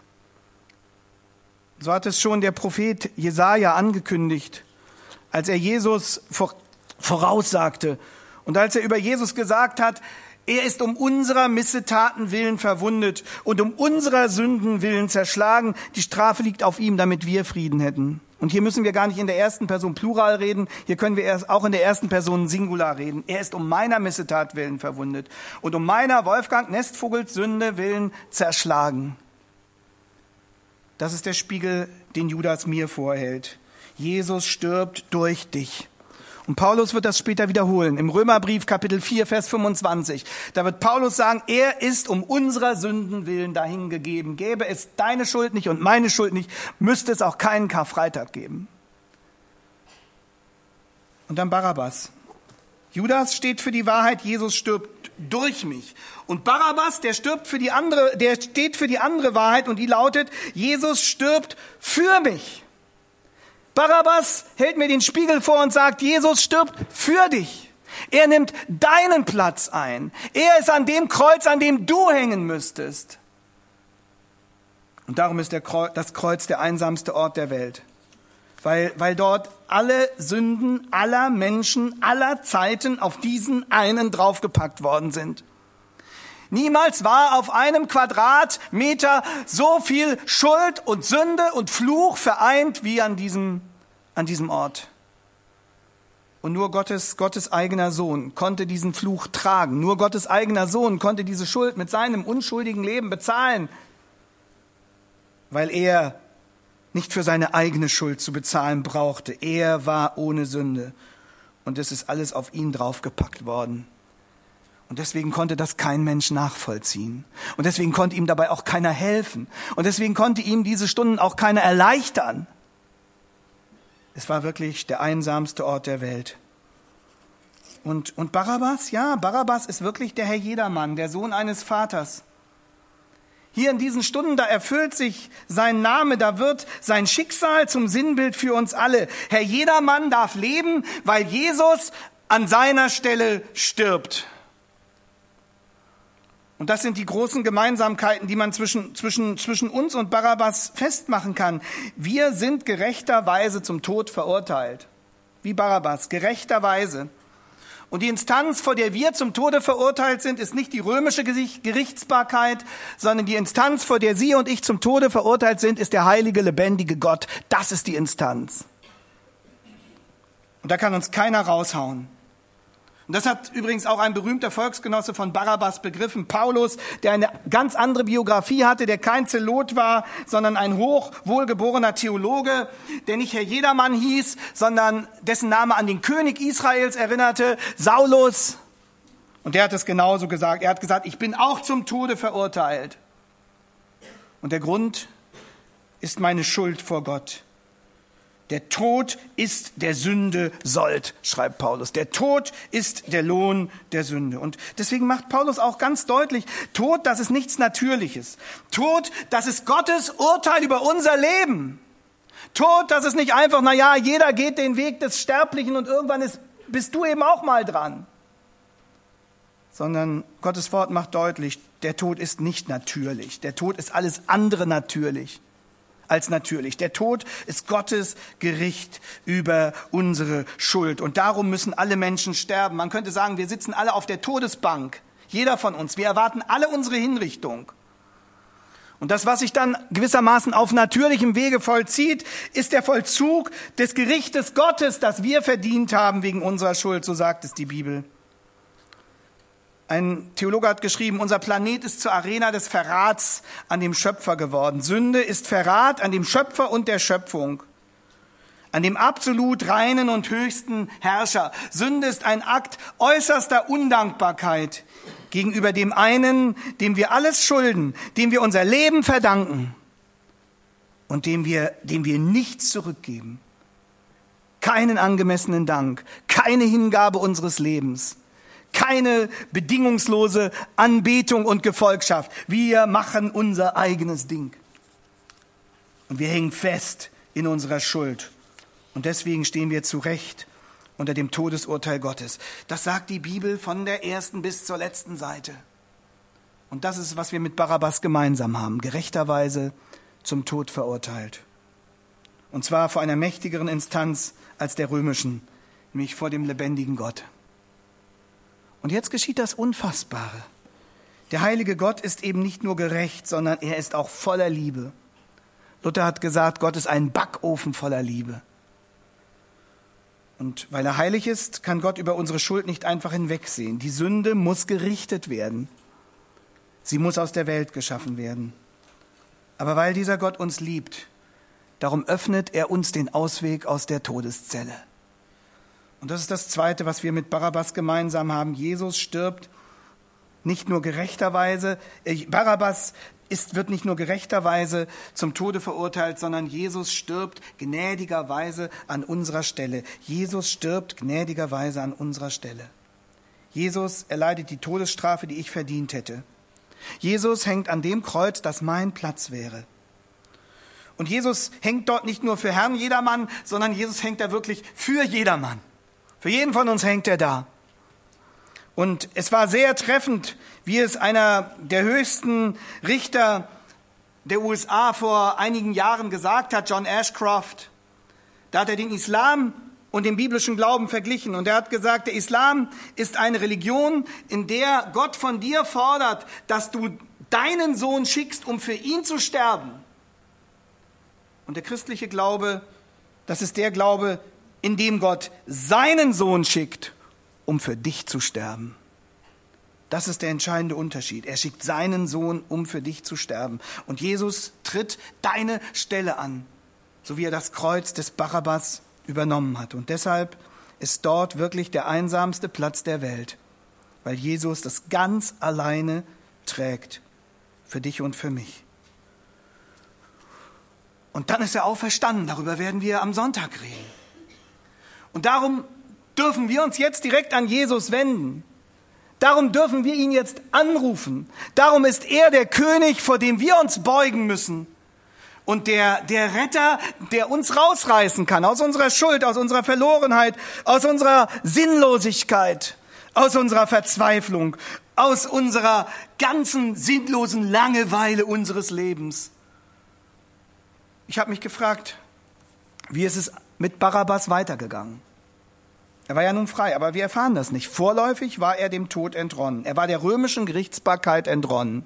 So hat es schon der Prophet Jesaja angekündigt, als er Jesus voraussagte und als er über Jesus gesagt hat, er ist um unserer Missetaten willen verwundet und um unserer Sünden willen zerschlagen. Die Strafe liegt auf ihm, damit wir Frieden hätten. Und hier müssen wir gar nicht in der ersten Person Plural reden, hier können wir erst auch in der ersten Person Singular reden. Er ist um meiner Missetat willen verwundet und um meiner Wolfgang Nestvogels Sünde willen zerschlagen. Das ist der Spiegel, den Judas mir vorhält. Jesus stirbt durch dich. Und Paulus wird das später wiederholen. Im Römerbrief Kapitel vier, Vers fünfundzwanzig. Da wird Paulus sagen, er ist um unserer Sünden willen dahingegeben. Gäbe es deine Schuld nicht und meine Schuld nicht, müsste es auch keinen Karfreitag geben. Und dann Barabbas. Judas steht für die Wahrheit, Jesus stirbt durch mich. Und Barabbas, der stirbt für die andere, der steht für die andere Wahrheit und die lautet, Jesus stirbt für mich. Barabbas hält mir den Spiegel vor und sagt, Jesus stirbt für dich. Er nimmt deinen Platz ein. Er ist an dem Kreuz, an dem du hängen müsstest. Und darum ist der Kreuz, das Kreuz der einsamste Ort der Welt. Weil, weil dort alle Sünden aller Menschen, aller Zeiten auf diesen einen draufgepackt worden sind. Niemals war auf einem Quadratmeter so viel Schuld und Sünde und Fluch vereint wie an diesem, an diesem Ort. Und nur Gottes, Gottes eigener Sohn konnte diesen Fluch tragen. Nur Gottes eigener Sohn konnte diese Schuld mit seinem unschuldigen Leben bezahlen, weil er nicht für seine eigene Schuld zu bezahlen brauchte. Er war ohne Sünde. Und es ist alles auf ihn draufgepackt worden. Und deswegen konnte das kein Mensch nachvollziehen. Und deswegen konnte ihm dabei auch keiner helfen. Und deswegen konnte ihm diese Stunden auch keiner erleichtern. Es war wirklich der einsamste Ort der Welt. Und, und Barabbas, ja, Barabbas ist wirklich der Herr Jedermann, der Sohn eines Vaters. Hier in diesen Stunden, da erfüllt sich sein Name, da wird sein Schicksal zum Sinnbild für uns alle. Herr Jedermann darf leben, weil Jesus an seiner Stelle stirbt. Und das sind die großen Gemeinsamkeiten, die man zwischen, zwischen, zwischen uns und Barabbas festmachen kann. Wir sind gerechterweise zum Tod verurteilt. Wie Barabbas, gerechterweise. Und die Instanz, vor der wir zum Tode verurteilt sind, ist nicht die römische Gerichtsbarkeit, sondern die Instanz, vor der Sie und ich zum Tode verurteilt sind, ist der heilige, lebendige Gott. Das ist die Instanz. Und da kann uns keiner raushauen. Und das hat übrigens auch ein berühmter Volksgenosse von Barabbas begriffen, Paulus, der eine ganz andere Biografie hatte, der kein Zelot war, sondern ein hoch wohlgeborener Theologe, der nicht Herr Jedermann hieß, sondern dessen Name an den König Israels erinnerte, Saulus. Und der hat es genauso gesagt. Er hat gesagt, ich bin auch zum Tode verurteilt. Und der Grund ist meine Schuld vor Gott. Der Tod ist der Sünde Sold, schreibt Paulus. Der Tod ist der Lohn der Sünde. Und deswegen macht Paulus auch ganz deutlich, Tod, das ist nichts Natürliches. Tod, das ist Gottes Urteil über unser Leben. Tod, das ist nicht einfach, na ja, jeder geht den Weg des Sterblichen und irgendwann ist, bist du eben auch mal dran. Sondern Gottes Wort macht deutlich, der Tod ist nicht natürlich. Der Tod ist alles andere natürlich. Als natürlich. Der Tod ist Gottes Gericht über unsere Schuld. Und darum müssen alle Menschen sterben. Man könnte sagen, wir sitzen alle auf der Todesbank. Jeder von uns. Wir erwarten alle unsere Hinrichtung. Und das, was sich dann gewissermaßen auf natürlichem Wege vollzieht, ist der Vollzug des Gerichtes Gottes, das wir verdient haben wegen unserer Schuld. So sagt es die Bibel. Ein Theologe hat geschrieben, unser Planet ist zur Arena des Verrats an dem Schöpfer geworden. Sünde ist Verrat an dem Schöpfer und der Schöpfung, an dem absolut reinen und höchsten Herrscher. Sünde ist ein Akt äußerster Undankbarkeit gegenüber dem einen, dem wir alles schulden, dem wir unser Leben verdanken und dem wir, dem wir nichts zurückgeben. Keinen angemessenen Dank, keine Hingabe unseres Lebens. Keine bedingungslose Anbetung und Gefolgschaft. Wir machen unser eigenes Ding. Und wir hängen fest in unserer Schuld. Und deswegen stehen wir zu Recht unter dem Todesurteil Gottes. Das sagt die Bibel von der ersten bis zur letzten Seite. Und das ist, was wir mit Barabbas gemeinsam haben. Gerechterweise zum Tod verurteilt. Und zwar vor einer mächtigeren Instanz als der römischen, nämlich vor dem lebendigen Gott. Und jetzt geschieht das Unfassbare. Der heilige Gott ist eben nicht nur gerecht, sondern er ist auch voller Liebe. Luther hat gesagt, Gott ist ein Backofen voller Liebe. Und weil er heilig ist, kann Gott über unsere Schuld nicht einfach hinwegsehen. Die Sünde muss gerichtet werden. Sie muss aus der Welt geschaffen werden. Aber weil dieser Gott uns liebt, darum öffnet er uns den Ausweg aus der Todeszelle. Und das ist das Zweite, was wir mit Barabbas gemeinsam haben. Jesus stirbt nicht nur gerechterweise, äh, Barabbas ist, wird nicht nur gerechterweise zum Tode verurteilt, sondern Jesus stirbt gnädigerweise an unserer Stelle. Jesus stirbt gnädigerweise an unserer Stelle. Jesus erleidet die Todesstrafe, die ich verdient hätte. Jesus hängt an dem Kreuz, das mein Platz wäre. Und Jesus hängt dort nicht nur für Herrn jedermann, sondern Jesus hängt da wirklich für jedermann. Für jeden von uns hängt er da. Und es war sehr treffend, wie es einer der höchsten Richter der U S A vor einigen Jahren gesagt hat, John Ashcroft. Da hat er den Islam und den biblischen Glauben verglichen. Und er hat gesagt, der Islam ist eine Religion, in der Gott von dir fordert, dass du deinen Sohn schickst, um für ihn zu sterben. Und der christliche Glaube, das ist der Glaube, in dem Gott seinen Sohn schickt, um für dich zu sterben. Das ist der entscheidende Unterschied. Er schickt seinen Sohn, um für dich zu sterben. Und Jesus tritt deine Stelle an, so wie er das Kreuz des Barabbas übernommen hat. Und deshalb ist dort wirklich der einsamste Platz der Welt, weil Jesus das ganz alleine trägt, für dich und für mich. Und dann ist er auferstanden. Darüber werden wir am Sonntag reden. Und darum dürfen wir uns jetzt direkt an Jesus wenden. Darum dürfen wir ihn jetzt anrufen. Darum ist er der König, vor dem wir uns beugen müssen. Und der, der Retter, der uns rausreißen kann aus unserer Schuld, aus unserer Verlorenheit, aus unserer Sinnlosigkeit, aus unserer Verzweiflung, aus unserer ganzen sinnlosen Langeweile unseres Lebens. Ich habe mich gefragt, wie ist es mit Barabbas weitergegangen? Er war ja nun frei, aber wir erfahren das nicht. Vorläufig war er dem Tod entronnen. Er war der römischen Gerichtsbarkeit entronnen.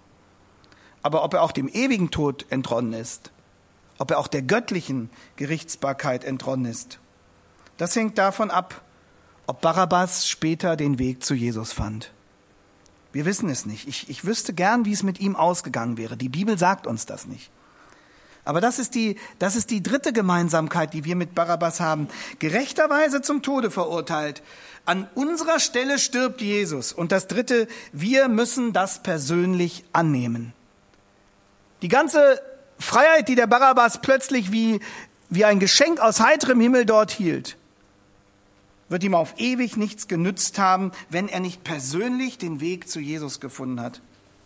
Aber ob er auch dem ewigen Tod entronnen ist, ob er auch der göttlichen Gerichtsbarkeit entronnen ist, das hängt davon ab, ob Barabbas später den Weg zu Jesus fand. Wir wissen es nicht. Ich, ich wüsste gern, wie es mit ihm ausgegangen wäre. Die Bibel sagt uns das nicht. Aber das ist die, das ist die dritte Gemeinsamkeit, die wir mit Barabbas haben. Gerechterweise zum Tode verurteilt. An unserer Stelle stirbt Jesus. Und das dritte, wir müssen das persönlich annehmen. Die ganze Freiheit, die der Barabbas plötzlich wie, wie ein Geschenk aus heiterem Himmel dort hielt, wird ihm auf ewig nichts genützt haben, wenn er nicht persönlich den Weg zu Jesus gefunden hat.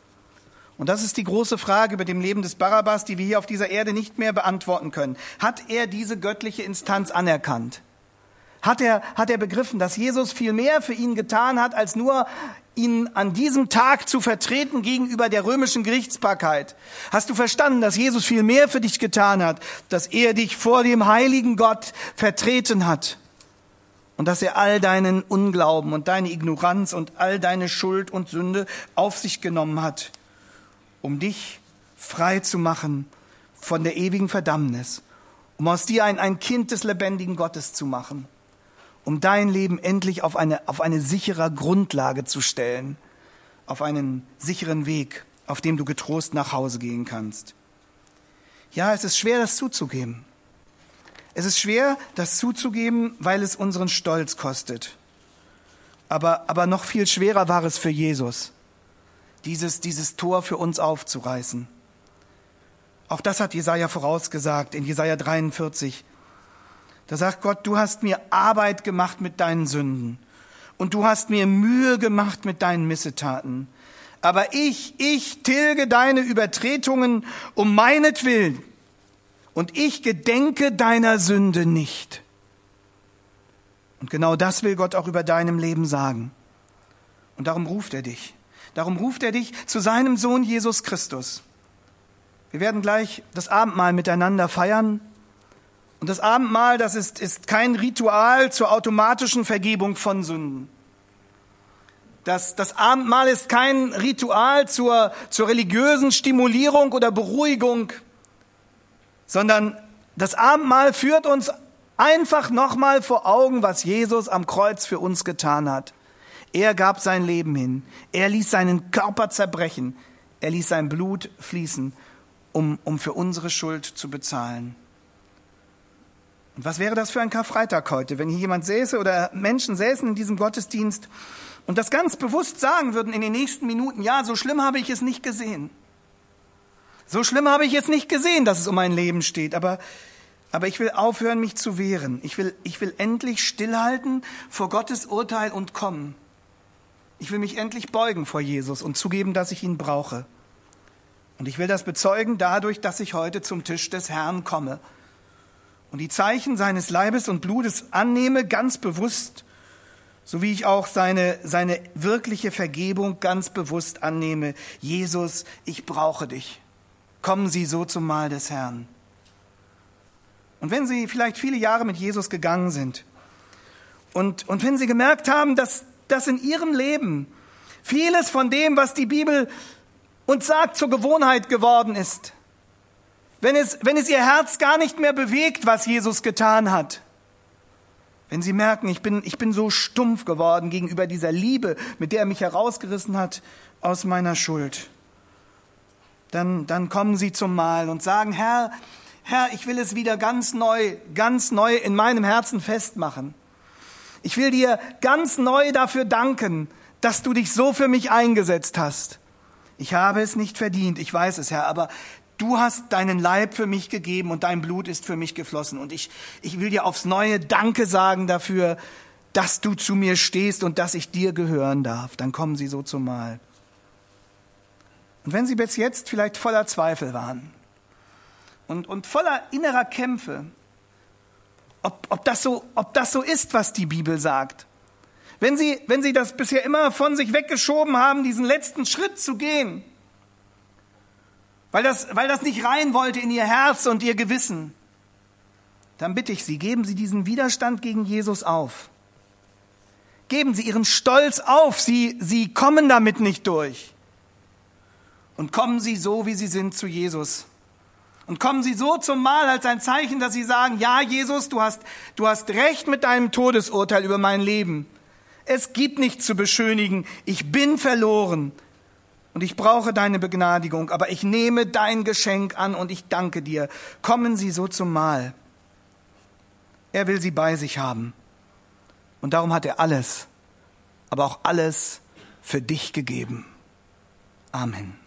Und das ist die große Frage über dem Leben des Barabbas, die wir hier auf dieser Erde nicht mehr beantworten können. Hat er diese göttliche Instanz anerkannt? Hat er, hat er begriffen, dass Jesus viel mehr für ihn getan hat, als nur ihn an diesem Tag zu vertreten gegenüber der römischen Gerichtsbarkeit? Hast du verstanden, dass Jesus viel mehr für dich getan hat, dass er dich vor dem heiligen Gott vertreten hat und dass er all deinen Unglauben und deine Ignoranz und all deine Schuld und Sünde auf sich genommen hat, um dich frei zu machen von der ewigen Verdammnis, um aus dir ein, ein Kind des lebendigen Gottes zu machen, um dein Leben endlich auf eine, auf eine sichere Grundlage zu stellen, auf einen sicheren Weg, auf dem du getrost nach Hause gehen kannst. Ja, es ist schwer, das zuzugeben. Es ist schwer, das zuzugeben, weil es unseren Stolz kostet. Aber, aber noch viel schwerer war es für Jesus, Dieses, dieses Tor für uns aufzureißen. Auch das hat Jesaja vorausgesagt in Jesaja dreiundvierzig. Da sagt Gott, du hast mir Arbeit gemacht mit deinen Sünden und du hast mir Mühe gemacht mit deinen Missetaten. Aber ich, ich tilge deine Übertretungen um meinetwillen und ich gedenke deiner Sünde nicht. Und genau das will Gott auch über deinem Leben sagen. Und darum ruft er dich. Darum ruft er dich zu seinem Sohn Jesus Christus. Wir werden gleich das Abendmahl miteinander feiern. Und das Abendmahl, das ist, ist kein Ritual zur automatischen Vergebung von Sünden. Das, das Abendmahl ist kein Ritual zur, zur religiösen Stimulierung oder Beruhigung, sondern das Abendmahl führt uns einfach nochmal vor Augen, was Jesus am Kreuz für uns getan hat. Er gab sein Leben hin. Er ließ seinen Körper zerbrechen. Er ließ sein Blut fließen, um, um für unsere Schuld zu bezahlen. Und was wäre das für ein Karfreitag heute, wenn hier jemand säße oder Menschen säßen in diesem Gottesdienst und das ganz bewusst sagen würden in den nächsten Minuten, ja, so schlimm habe ich es nicht gesehen. So schlimm habe ich es nicht gesehen, dass es um mein Leben steht, aber, aber ich will aufhören, mich zu wehren. Ich will, ich will endlich stillhalten vor Gottes Urteil und kommen. Ich will mich endlich beugen vor Jesus und zugeben, dass ich ihn brauche. Und ich will das bezeugen dadurch, dass ich heute zum Tisch des Herrn komme und die Zeichen seines Leibes und Blutes annehme, ganz bewusst, so wie ich auch seine, seine wirkliche Vergebung ganz bewusst annehme. Jesus, ich brauche dich. Kommen Sie so zum Mahl des Herrn. Und wenn Sie vielleicht viele Jahre mit Jesus gegangen sind und, und wenn Sie gemerkt haben, dass, dass in Ihrem Leben vieles von dem, was die Bibel uns sagt, zur Gewohnheit geworden ist, wenn es, wenn es Ihr Herz gar nicht mehr bewegt, was Jesus getan hat, wenn Sie merken, ich bin, ich bin so stumpf geworden gegenüber dieser Liebe, mit der er mich herausgerissen hat aus meiner Schuld, dann, dann kommen Sie zum Mahl und sagen, Herr, Herr, ich will es wieder ganz neu, ganz neu in meinem Herzen festmachen. Ich will dir ganz neu dafür danken, dass du dich so für mich eingesetzt hast. Ich habe es nicht verdient, ich weiß es, Herr, aber du hast deinen Leib für mich gegeben und dein Blut ist für mich geflossen. Und ich, ich will dir aufs Neue Danke sagen dafür, dass du zu mir stehst und dass ich dir gehören darf. Dann kommen Sie so zum Mahl. Und wenn Sie bis jetzt vielleicht voller Zweifel waren und, und voller innerer Kämpfe, ob, ob, das so, ob das so ist, was die Bibel sagt, wenn Sie, wenn Sie das bisher immer von sich weggeschoben haben, diesen letzten Schritt zu gehen, weil das, weil das nicht rein wollte in Ihr Herz und Ihr Gewissen, dann bitte ich Sie, geben Sie diesen Widerstand gegen Jesus auf. Geben Sie Ihren Stolz auf, Sie, Sie kommen damit nicht durch. Und kommen Sie so, wie Sie sind, zu Jesus. Und kommen Sie so zum Mahl als ein Zeichen, dass Sie sagen, ja, Jesus, du hast, du hast recht mit deinem Todesurteil über mein Leben. Es gibt nichts zu beschönigen. Ich bin verloren und ich brauche deine Begnadigung, aber ich nehme dein Geschenk an und ich danke dir. Kommen Sie so zum Mahl. Er will Sie bei sich haben. Und darum hat er alles, aber auch alles für dich gegeben. Amen.